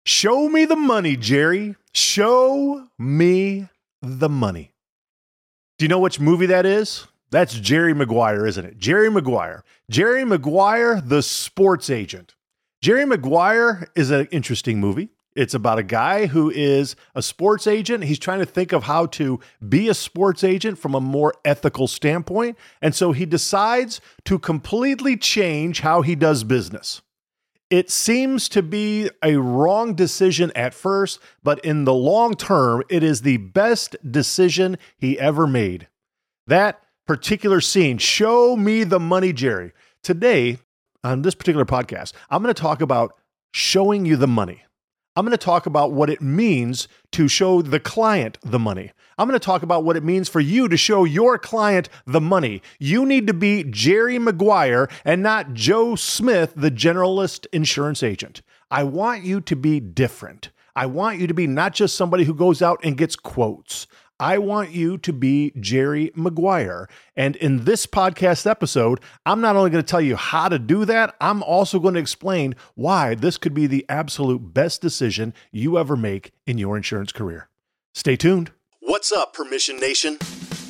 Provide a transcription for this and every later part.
Show me the money, Jerry. Show me the money. Do you know which movie that is? That's Jerry Maguire, isn't it? Jerry Maguire. Jerry Maguire, the sports agent. Jerry Maguire is an interesting movie. It's about a guy who is a sports agent. He's trying to think of how to be a sports agent from a more ethical standpoint. And so he decides to completely change how he does business. It seems to be a wrong decision at first, but in the long term, it is the best decision he ever made. That particular scene, show me the money, Jerry. Today, on this particular podcast, I'm going to talk about showing you the money. I'm going to talk about what it means to show the client the money. I'm going to talk about what it means for you to show your client the money. You need to be Jerry Maguire and not Joe Smith, the generalist insurance agent. I want you to be different. I want you to be not just somebody who goes out and gets quotes. I want you to be Jerry Maguire. And in this podcast episode, I'm not only going to tell you how to do that, I'm also going to explain why this could be the absolute best decision you ever make in your insurance career. Stay tuned. What's up, Permission Nation?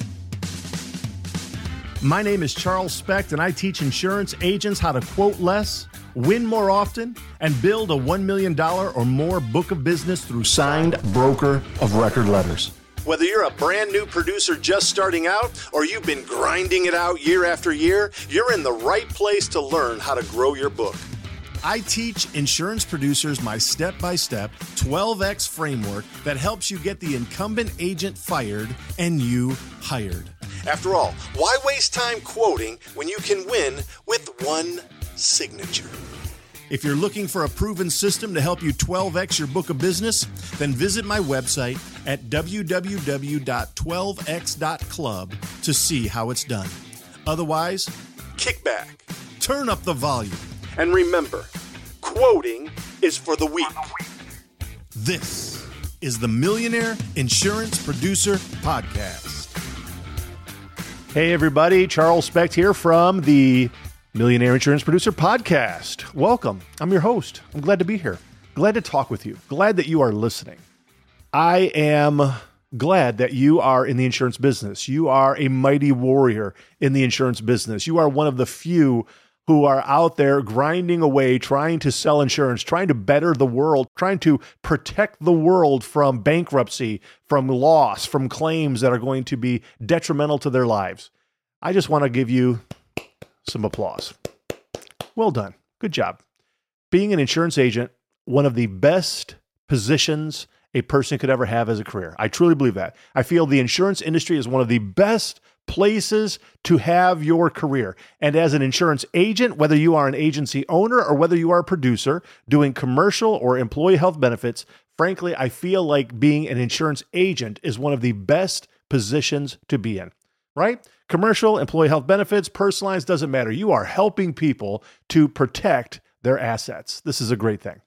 My name is Charles Specht, and I teach insurance agents how to quote less, win more often, and build a $1 million or more book of business through signed broker of record letters. Whether you're a brand new producer just starting out or you've been grinding it out year after year, you're in the right place to learn how to grow your book. I teach insurance producers my step-by-step 12X framework that helps you get the incumbent agent fired and you hired. After all, why waste time quoting when you can win with one signature? If you're looking for a proven system to help you 12X your book of business, then visit my website at www.12x.club to see how it's done. Otherwise, kick back, turn up the volume, and remember, quoting is for the weak. This is the Millionaire Insurance Producer Podcast. Hey everybody, Charles Specht here from the Millionaire Insurance Producer Podcast. Welcome. I'm your host. I'm glad to be here. Glad to talk with you. Glad that you are listening. I am glad that you are in the insurance business. You are a mighty warrior in the insurance business. You are one of the few who are out there grinding away, trying to sell insurance, trying to better the world, trying to protect the world from bankruptcy, from loss, from claims that are going to be detrimental to their lives. I just want to give you some applause. Well done. Good job. Being an insurance agent, one of the best positions a person could ever have as a career. I truly believe that. I feel the insurance industry is one of the best places to have your career. And as an insurance agent, whether you are an agency owner or whether you are a producer doing commercial or employee health benefits, frankly, I feel like being an insurance agent is one of the best positions to be in, right? Commercial, employee health benefits, personalized, doesn't matter. You are helping people to protect their assets. This is a great thing.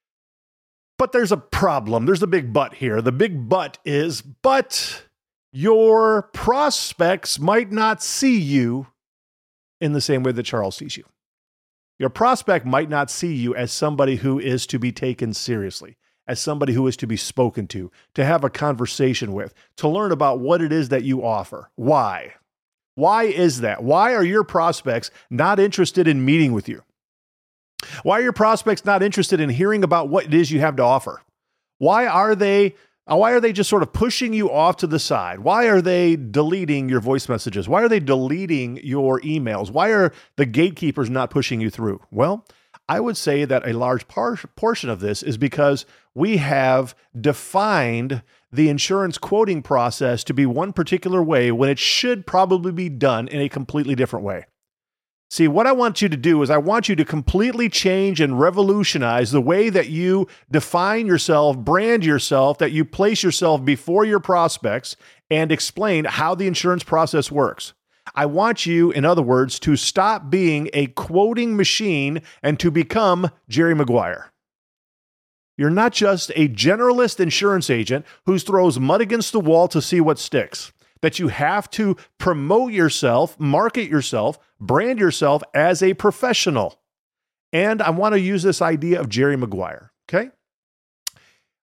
But there's a problem. There's a big but here. The big but is, but your prospects might not see you in the same way that Charles sees you. Your prospect might not see you as somebody who is to be taken seriously, as somebody who is to be spoken to have a conversation with, to learn about what it is that you offer. Why? Why is that? Why are your prospects not interested in meeting with you? Why are your prospects not interested in hearing about what it is you have to offer? Why are they just sort of pushing you off to the side? Why are they deleting your voice messages? Why are they deleting your emails? Why are the gatekeepers not pushing you through? Well, I would say that a large portion of this is because we have defined the insurance quoting process to be one particular way when it should probably be done in a completely different way. See, what I want you to do is I want you to completely change and revolutionize the way that you define yourself, brand yourself, that you place yourself before your prospects and explain how the insurance process works. I want you, in other words, to stop being a quoting machine and to become Jerry Maguire. You're not just a generalist insurance agent who throws mud against the wall to see what sticks. That you have to promote yourself, market yourself, brand yourself as a professional. And I want to use this idea of Jerry Maguire, okay?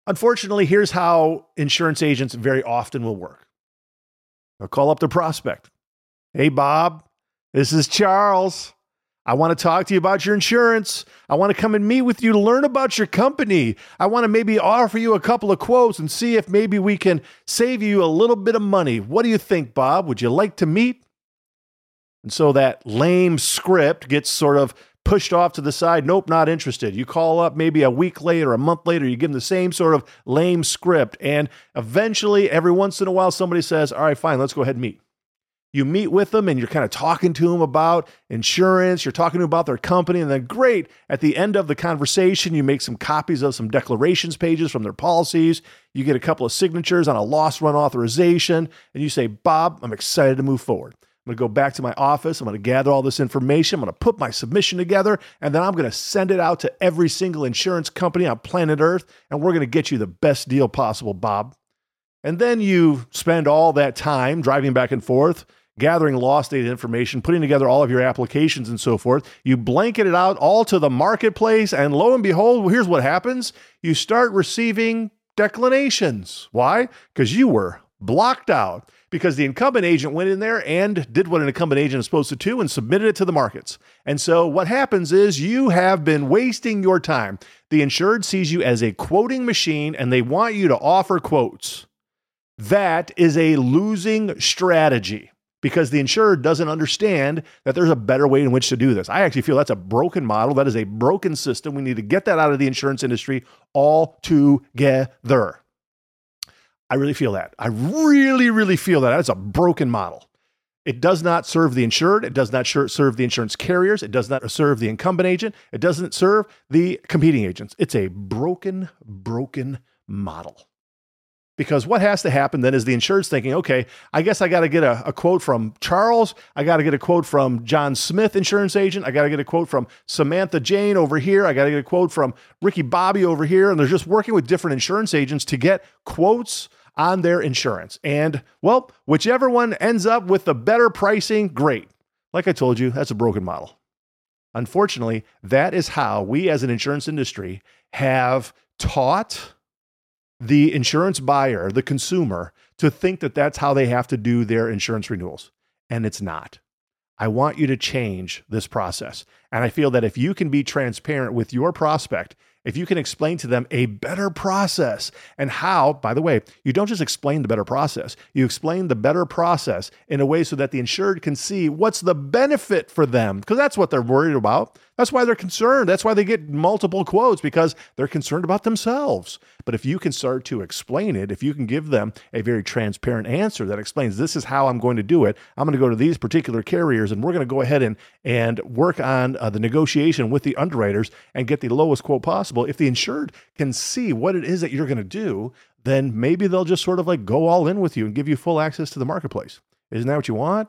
Unfortunately, here's how insurance agents very often will work. They'll call up the prospect. Hey, Bob, this is Charles. I want to talk to you about your insurance. I want to come and meet with you to learn about your company. I want to maybe offer you a couple of quotes and see if maybe we can save you a little bit of money. What do you think, Bob? Would you like to meet? And so that lame script gets sort of pushed off to the side. Nope, not interested. You call up maybe a week later, a month later, you give them the same sort of lame script. And eventually, every once in a while, somebody says, all right, fine, let's go ahead and meet. You meet with them and you're kind of talking to them about insurance. You're talking to them about their company. And then great, at the end of the conversation, you make some copies of some declarations pages from their policies. You get a couple of signatures on a loss run authorization. And you say, Bob, I'm excited to move forward. I'm going to go back to my office. I'm going to gather all this information. I'm going to put my submission together. And then I'm going to send it out to every single insurance company on planet Earth. And we're going to get you the best deal possible, Bob. And then you spend all that time driving back and forth, gathering loss data information, putting together all of your applications and so forth. You blanket it out all to the marketplace, and lo and behold, here's what happens. You start receiving declinations. Why? Because you were blocked out, because the incumbent agent went in there and did what an incumbent agent is supposed to do and submitted it to the markets. And so what happens is you have been wasting your time. The insured sees you as a quoting machine, and they want you to offer quotes. That is a losing strategy, because the insured doesn't understand that there's a better way in which to do this. I actually feel that's a broken model. That is a broken system. We need to get that out of the insurance industry altogether. I really feel that. I really, really feel that. That's a broken model. It does not serve the insured. It does not serve the insurance carriers. It does not serve the incumbent agent. It doesn't serve the competing agents. It's a broken model. Because what has to happen then is the insured's thinking, okay, I guess I got to get a quote from Charles. I got to get a quote from John Smith, insurance agent. I got to get a quote from Samantha Jane over here. I got to get a quote from Ricky Bobby over here. And they're just working with different insurance agents to get quotes on their insurance. And well, whichever one ends up with the better pricing, great. Like I told you, that's a broken model. Unfortunately, that is how we as an insurance industry have taught the insurance buyer, the consumer, to think that that's how they have to do their insurance renewals. And it's not. I want you to change this process. And I feel that if you can be transparent with your prospect, if you can explain to them a better process and how, by the way, you don't just explain the better process, you explain the better process in a way so that the insured can see what's the benefit for them, because that's what they're worried about. That's why they're concerned. That's why they get multiple quotes, because they're concerned about themselves. But if you can start to explain it, if you can give them a very transparent answer that explains, this is how I'm going to do it. I'm going to go to these particular carriers, and we're going to go ahead and work on the negotiation with the underwriters and get the lowest quote possible. If the insured can see what it is that you're going to do, then maybe they'll just sort of like go all in with you and give you full access to the marketplace. Isn't that what you want?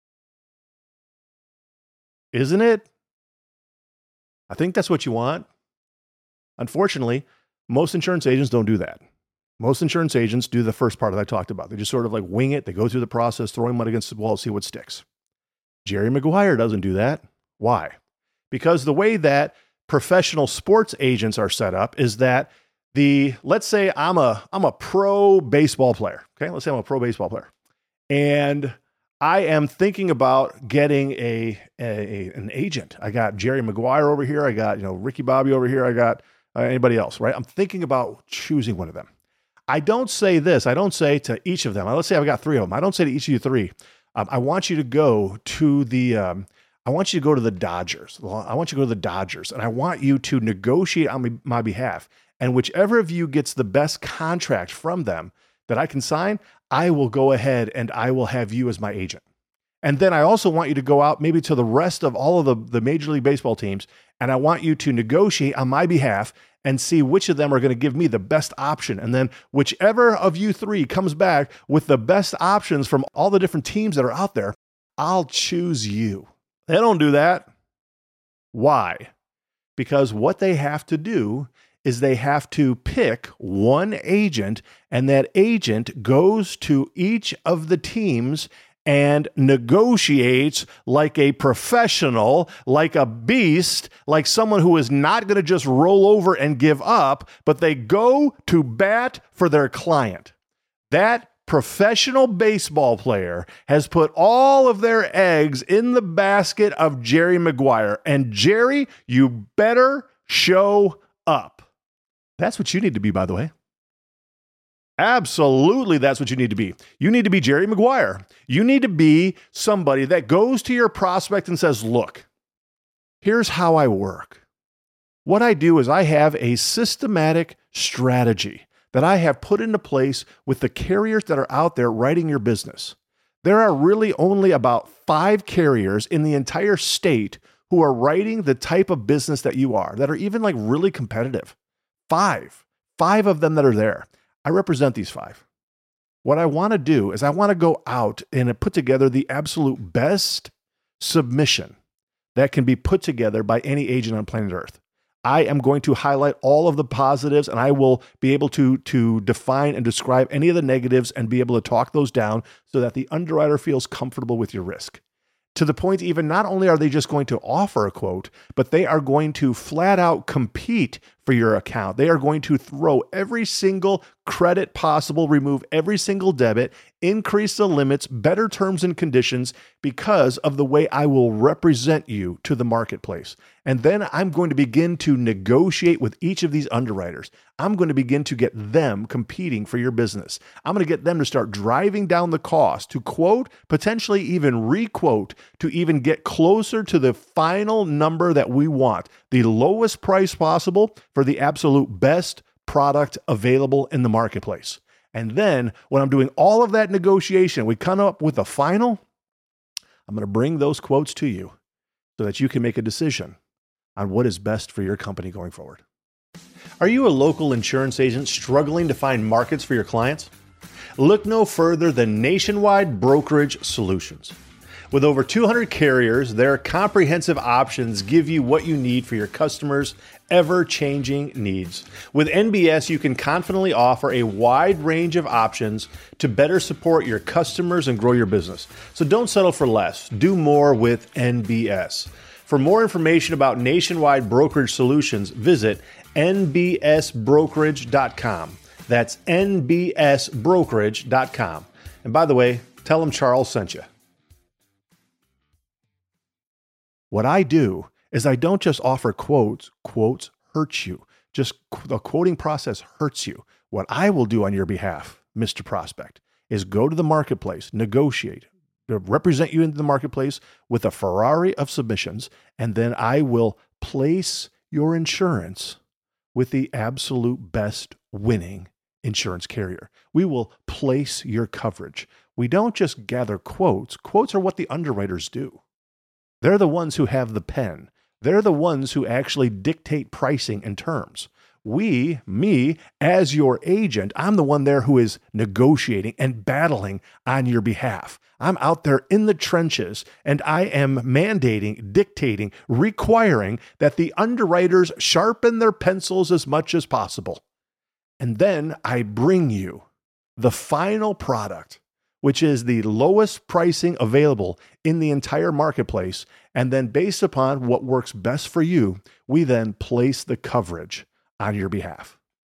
Isn't it? I think that's what you want. Unfortunately, most insurance agents don't do that. Most insurance agents do the first part that I talked about. They just sort of like wing it. They go through the process, throwing mud against the wall, see what sticks. Jerry Maguire doesn't do that. Why? Because the way that professional sports agents are set up is that let's say I'm a pro baseball player. Okay. Let's say I'm a pro baseball player, and I am thinking about getting an agent. I got Jerry Maguire over here. I got, Ricky Bobby over here. I got anybody else, right? I'm thinking about choosing one of them. I don't say this. I don't say to each of them. Let's say I've got three of them. I don't say to each of you three, I want you to go to the Dodgers. I want you to go to the Dodgers, and I want you to negotiate on my behalf. And whichever of you gets the best contract from them that I can sign, I will go ahead and I will have you as my agent. And then I also want you to go out maybe to the rest of all of the Major League Baseball teams, and I want you to negotiate on my behalf and see which of them are going to give me the best option. And then whichever of you three comes back with the best options from all the different teams that are out there, I'll choose you. They don't do that. Why? Because what they have to do is they have to pick one agent, and that agent goes to each of the teams and negotiates like a professional, like a beast, like someone who is not going to just roll over and give up, but they go to bat for their client. That professional baseball player has put all of their eggs in the basket of Jerry Maguire. And Jerry, you better show up. That's what you need to be, by the way. Absolutely, that's what you need to be. You need to be Jerry Maguire. You need to be somebody that goes to your prospect and says, look, here's how I work. What I do is I have a systematic strategy that I have put into place with the carriers that are out there writing your business. There are really only about 5 carriers in the entire state who are writing the type of business that you are, that are even like really competitive. 5 of them that are there. I represent these 5. What I want to do is I want to go out and put together the absolute best submission that can be put together by any agent on planet Earth. I am going to highlight all of the positives, and I will be able to define and describe any of the negatives and be able to talk those down so that the underwriter feels comfortable with your risk. To the point, even not only are they just going to offer a quote, but they are going to flat out compete for your account. They are going to throw every single credit possible, remove every single debit, increase the limits, better terms and conditions because of the way I will represent you to the marketplace. And then I'm going to begin to negotiate with each of these underwriters. I'm going to begin to get them competing for your business. I'm going to get them to start driving down the cost to quote, potentially even requote, to even get closer to the final number that we want, the lowest price possible for the absolute best product available in the marketplace. And then when I'm doing all of that negotiation, we come up with a final, I'm going to bring those quotes to you so that you can make a decision on what is best for your company going forward. Are you a local insurance agent struggling to find markets for your clients? Look no further than Nationwide Brokerage Solutions. With over 200 carriers, their comprehensive options give you what you need for your customers' ever-changing needs. With NBS, you can confidently offer a wide range of options to better support your customers and grow your business. So don't settle for less. Do more with NBS. For more information about Nationwide Brokerage Solutions, visit nbsbrokerage.com. That's nbsbrokerage.com. And by the way, tell them Charles sent you. What I do is I don't just offer quotes. Quotes hurt you. Just the quoting process hurts you. What I will do on your behalf, Mr. Prospect, is go to the marketplace, negotiate, represent you into the marketplace with a Ferrari of submissions, and then I will place your insurance with the absolute best winning insurance carrier. We will place your coverage. We don't just gather quotes. Quotes are what the underwriters do. They're the ones who have the pen. They're the ones who actually dictate pricing and terms. Me, as your agent, I'm the one there who is negotiating and battling on your behalf. I'm out there in the trenches, and I am mandating, dictating, requiring that the underwriters sharpen their pencils as much as possible. And then I bring you the final product, which is the lowest pricing available in the entire marketplace. And then based upon what works best for you, we then place the coverage on your behalf.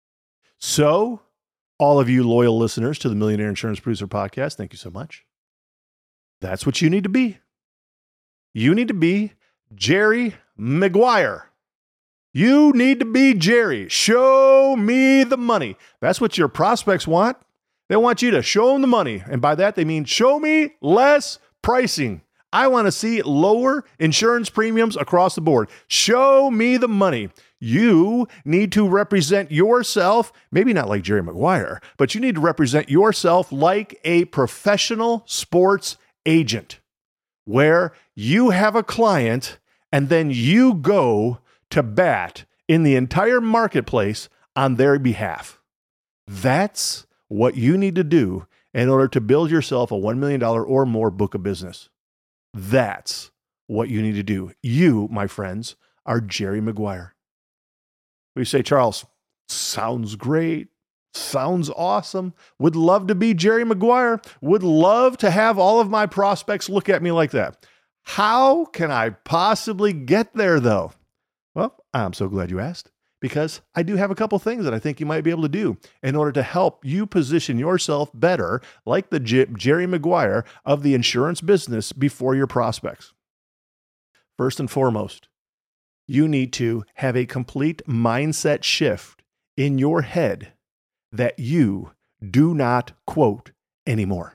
So, all of you loyal listeners to the Millionaire Insurance Producer Podcast, thank you so much. That's what you need to be. You need to be Jerry Maguire. You need to be Jerry. Show me the money. That's what your prospects want. They want you to show them the money. And by that, they mean show me less pricing. I want to see lower insurance premiums across the board. Show me the money. You need to represent yourself, maybe not like Jerry Maguire, but you need to represent yourself like a professional sports agent, where you have a client and then you go to bat in the entire marketplace on their behalf. That's what you need to do in order to build yourself a $1 million or more book of business. That's what you need to do. You, my friends, are Jerry Maguire. We say, Charles, sounds great. Sounds awesome. Would love to be Jerry Maguire. Would love to have all of my prospects look at me like that. How can I possibly get there though? Well, I'm so glad you asked, because I do have a couple things that I think you might be able to do in order to help you position yourself better, like the Jerry Maguire of the insurance business, before your prospects. First and foremost, you need to have a complete mindset shift in your head that you do not quote anymore.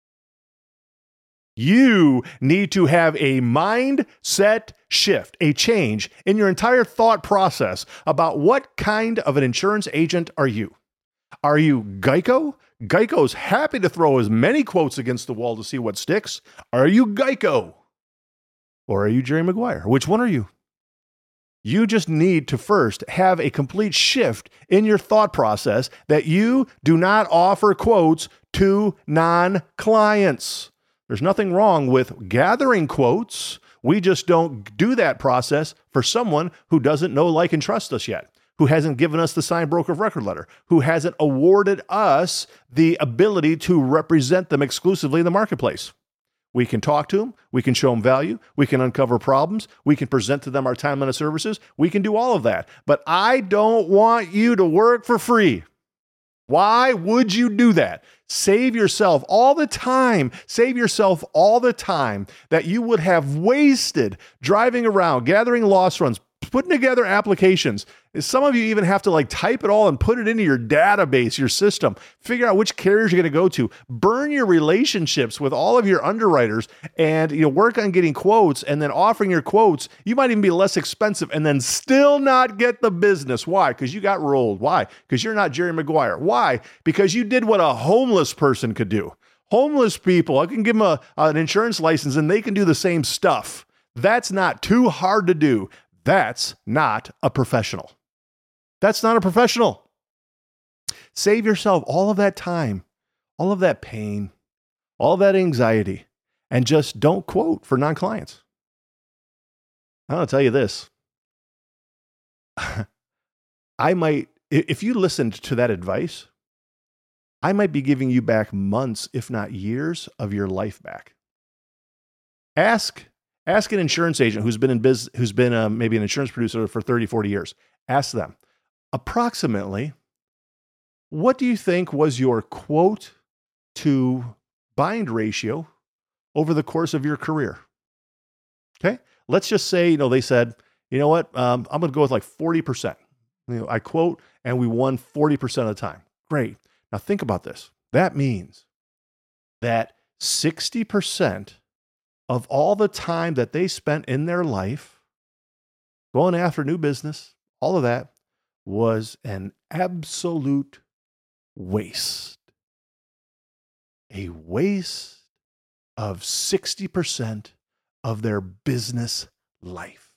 You need to have a mindset shift, a change in your entire thought process about what kind of an insurance agent are you? Are you Geico? Geico's happy to throw as many quotes against the wall to see what sticks. Are you Geico? Or are you Jerry Maguire? Which one are you? You just need to first have a complete shift in your thought process that you do not offer quotes to non-clients. There's nothing wrong with gathering quotes. We just don't do that process for someone who doesn't know, like, and trust us yet, who hasn't given us the signed broker of record letter, who hasn't awarded us the ability to represent them exclusively in the marketplace. We can talk to them. We can show them value. We can uncover problems. We can present to them our timeline of services. We can do all of that. But I don't want you to work for free. Why would you do that? Save yourself all the time. Save yourself all the time that you would have wasted driving around, gathering loss runs, putting together applications. Some of you even have to type it all and put it into your database, your system, figure out which carriers you're going to go to, burn your relationships with all of your underwriters, and work on getting quotes, and then offering your quotes. You might even be less expensive and then still not get the business. Why? Because you got rolled. Why? Because you're not Jerry Maguire. Why? Because you did what a homeless person could do. Homeless people, I can give them an insurance license and they can do the same stuff. That's not too hard to do. That's not a professional. That's not a professional. Save yourself all of that time, all of that pain, all of that anxiety, and just don't quote for non-clients. I'm going to tell you this. If you listened to that advice, I might be giving you back months, if not years, of your life back. Ask an insurance agent who's been in business, who's been maybe an insurance producer for 30, 40 years. Ask them, approximately, what do you think was your quote to bind ratio over the course of your career? Okay. Let's just say, they said, you know what? I'm going to go with 40%. I quote and we won 40% of the time. Great. Now think about this. That means that 60% of all the time that they spent in their life going after new business, all of that was an absolute waste. A waste of 60% of their business life.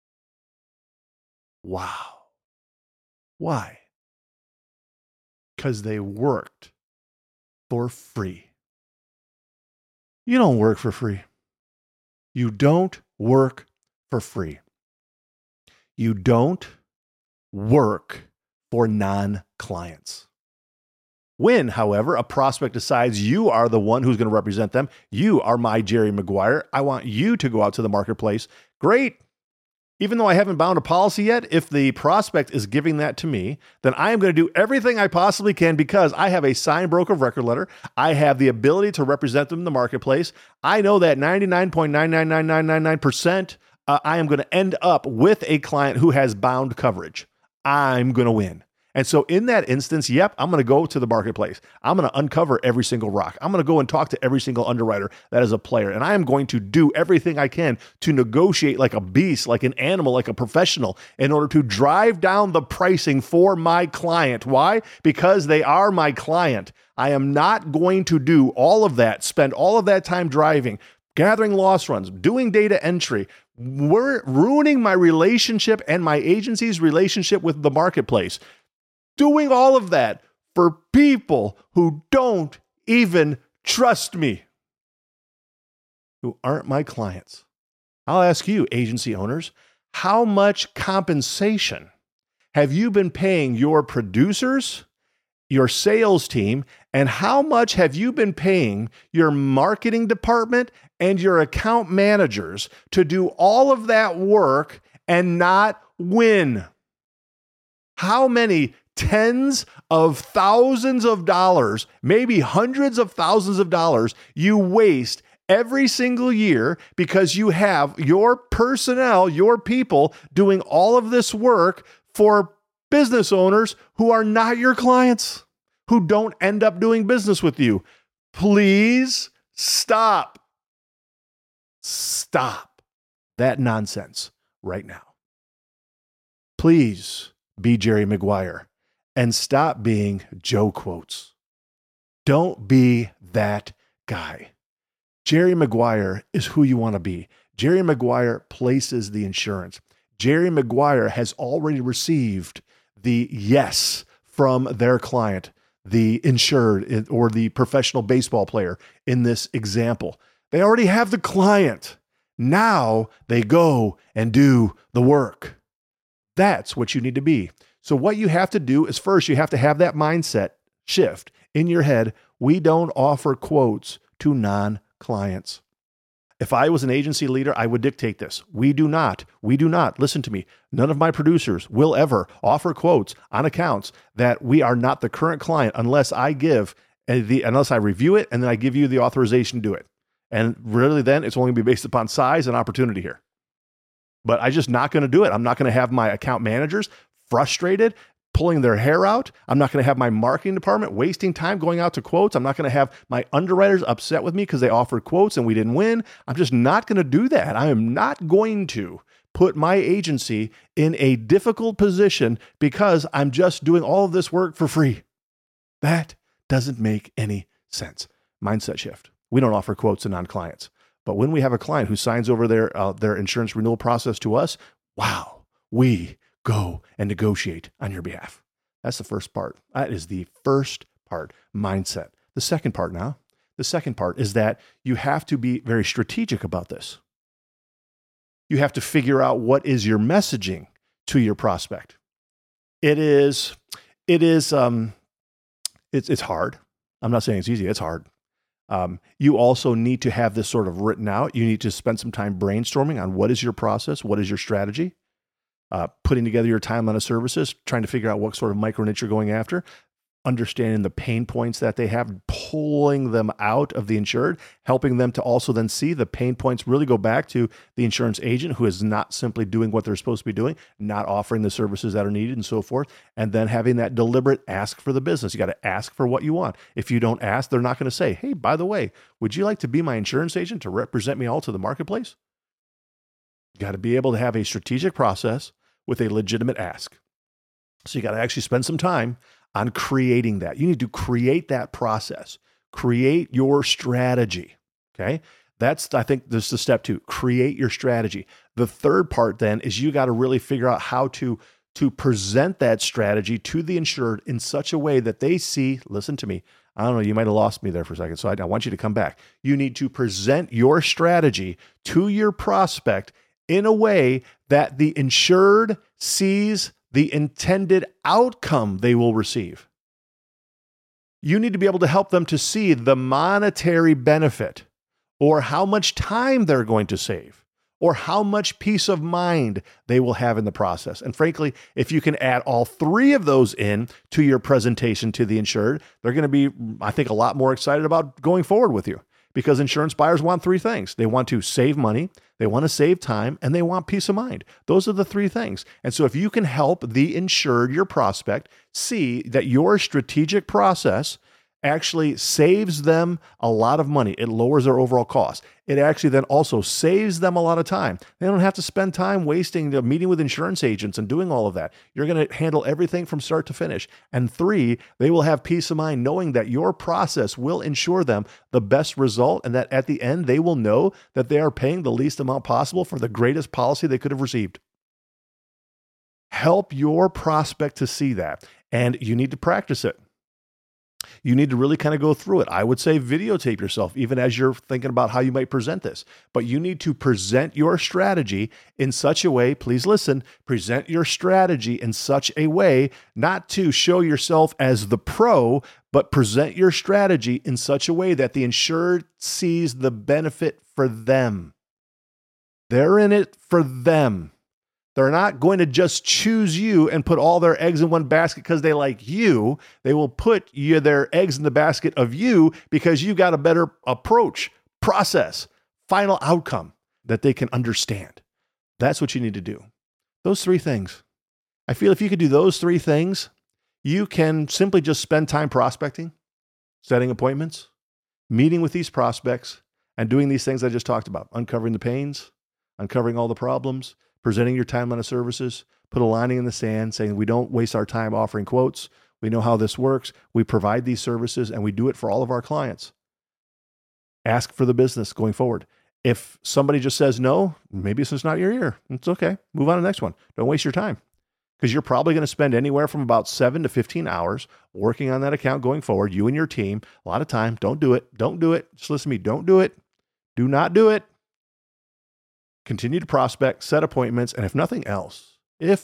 Wow. Why? Because they worked for free. You don't work for free. You don't work for free. You don't work for non-clients. When, however, a prospect decides you are the one who's going to represent them, you are my Jerry Maguire, I want you to go out to the marketplace. Great. Even though I haven't bound a policy yet, if the prospect is giving that to me, then I am going to do everything I possibly can because I have a signed broker of record letter. I have the ability to represent them in the marketplace. I know that 99.999999% I am going to end up with a client who has bound coverage. I'm going to win. And so in that instance, yep, I'm going to go to the marketplace. I'm going to uncover every single rock. I'm going to go and talk to every single underwriter that is a player. And I am going to do everything I can to negotiate like a beast, like an animal, like a professional in order to drive down the pricing for my client. Why? Because they are my client. I am not going to do all of that, spend all of that time driving, gathering loss runs, doing data entry. We're ruining my relationship and my agency's relationship with the marketplace. Doing all of that for people who don't even trust me, who aren't my clients. I'll ask you, agency owners, how much compensation have you been paying your producers your sales team, and how much have you been paying your marketing department and your account managers to do all of that work and not win? How many tens of thousands of dollars, maybe hundreds of thousands of dollars you waste every single year because you have your personnel, your people doing all of this work for business owners who are not your clients, who don't end up doing business with you? Please stop. Stop that nonsense right now. Please be Jerry Maguire and stop being Joe Quotes. Don't be that guy. Jerry Maguire is who you want to be. Jerry Maguire places the insurance. Jerry Maguire has already received the yes from their client, the insured or the professional baseball player in this example. They already have the client. Now they go and do the work. That's what you need to be. So what you have to do is first, you have to have that mindset shift in your head. We don't offer quotes to non-clients. If I was an agency leader, I would dictate this. We do not, listen to me. None of my producers will ever offer quotes on accounts that we are not the current client unless I review it and then I give you the authorization to do it. And really then it's only going to be based upon size and opportunity here. But I'm just not going to do it. I'm not going to have my account managers frustrated, pulling their hair out. I'm not going to have my marketing department wasting time going out to quotes. I'm not going to have my underwriters upset with me because they offered quotes and we didn't win. I'm just not going to do that. I am not going to put my agency in a difficult position because I'm just doing all of this work for free. That doesn't make any sense. Mindset shift. We don't offer quotes to non-clients. But when we have a client who signs over their insurance renewal process to us, wow, we go and negotiate on your behalf. That's the first part. That is the first part, mindset. The second part is that you have to be very strategic about this. You have to figure out what is your messaging to your prospect. It's hard. I'm not saying it's easy. It's hard. You also need to have this sort of written out. You need to spend some time brainstorming on what is your process, what is your strategy, putting together your timeline of services, trying to figure out what sort of micro niche you're going after, understanding the pain points that they have, pulling them out of the insured, helping them to also then see the pain points really go back to the insurance agent who is not simply doing what they're supposed to be doing, not offering the services that are needed and so forth, and then having that deliberate ask for the business. You got to ask for what you want. If you don't ask, they're not going to say, hey, by the way, would you like to be my insurance agent to represent me all to the marketplace? You got to be able to have a strategic process with a legitimate ask. So you got to actually spend some time on creating that. You need to create that process, create your strategy. Okay. I think this is the step 2, create your strategy. The third part then is you got to really figure out how to present that strategy to the insured in such a way that they see, listen to me. I don't know, you might have lost me there for a second. So I want you to come back. You need to present your strategy to your prospect in a way that the insured sees the intended outcome they will receive. You need to be able to help them to see the monetary benefit, or how much time they're going to save, or how much peace of mind they will have in the process. And frankly, if you can add all 3 of those in to your presentation to the insured, they're going to be, I think, a lot more excited about going forward with you. Because insurance buyers want 3 things. They want to save money, they want to save time, and they want peace of mind. Those are the 3 things. And so if you can help the insured, your prospect, see that your strategic process actually saves them a lot of money. It lowers their overall cost. It actually then also saves them a lot of time. They don't have to spend time wasting meeting with insurance agents and doing all of that. You're going to handle everything from start to finish. And 3, they will have peace of mind knowing that your process will ensure them the best result, and that at the end, they will know that they are paying the least amount possible for the greatest policy they could have received. Help your prospect to see that, and you need to practice it. you need to really kind of go through it. I would say videotape yourself, even as you're thinking about how you might present this. But you need to present your strategy in such a way, please listen, present your strategy in such a way, not to show yourself as the pro, but present your strategy in such a way that the insured sees the benefit for them. They're in it for them. They're not going to just choose you and put all their eggs in one basket because they like you. They will put their eggs in the basket of you because you got a better approach, process, final outcome that they can understand. That's what you need to do. Those three things. I feel if you could do those three things, you can simply just spend time prospecting, setting appointments, meeting with these prospects, and doing these things I just talked about, uncovering the pains, uncovering all the problems, presenting your timeline of services, put a lining in the sand saying we don't waste our time offering quotes. We know how this works. We provide these services and we do it for all of our clients. Ask for the business going forward. If somebody just says no, maybe this is not your year. It's okay. Move on to the next one. Don't waste your time because you're probably going to spend anywhere from about 7 to 15 hours working on that account going forward, you and your team. A lot of time. Don't do it. Don't do it. Just listen to me. Don't do it. Do not do it. Continue to prospect, set appointments, and if nothing else,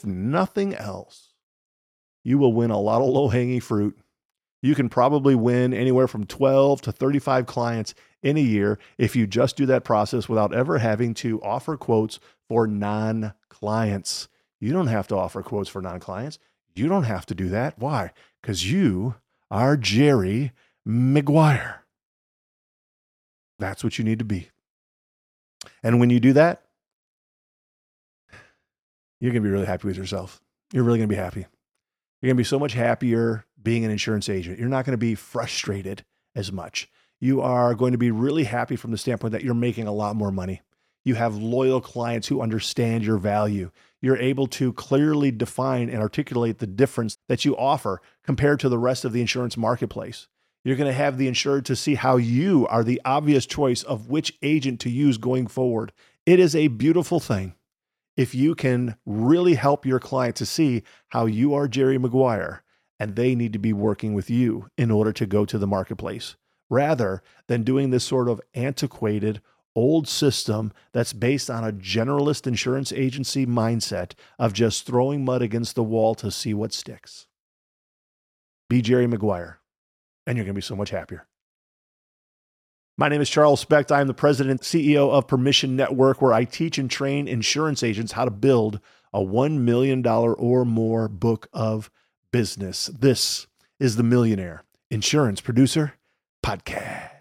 you will win a lot of low-hanging fruit. You can probably win anywhere from 12 to 35 clients in a year if you just do that process without ever having to offer quotes for non-clients. You don't have to offer quotes for non-clients. You don't have to do that. Why? Because you are Jerry Maguire. That's what you need to be. And when you do that, you're going to be really happy with yourself. You're really going to be happy. You're going to be so much happier being an insurance agent. You're not going to be frustrated as much. You are going to be really happy from the standpoint that you're making a lot more money. You have loyal clients who understand your value. You're able to clearly define and articulate the difference that you offer compared to the rest of the insurance marketplace. You're going to have the insured to see how you are the obvious choice of which agent to use going forward. It is a beautiful thing if you can really help your client to see how you are Jerry Maguire and they need to be working with you in order to go to the marketplace, rather than doing this sort of antiquated old system that's based on a generalist insurance agency mindset of just throwing mud against the wall to see what sticks. Be Jerry Maguire, and you're going to be so much happier. My name is Charles Specht. I am the president and CEO of Permission Network, where I teach and train insurance agents how to build a $1 million or more book of business. This is the Millionaire Insurance Producer Podcast.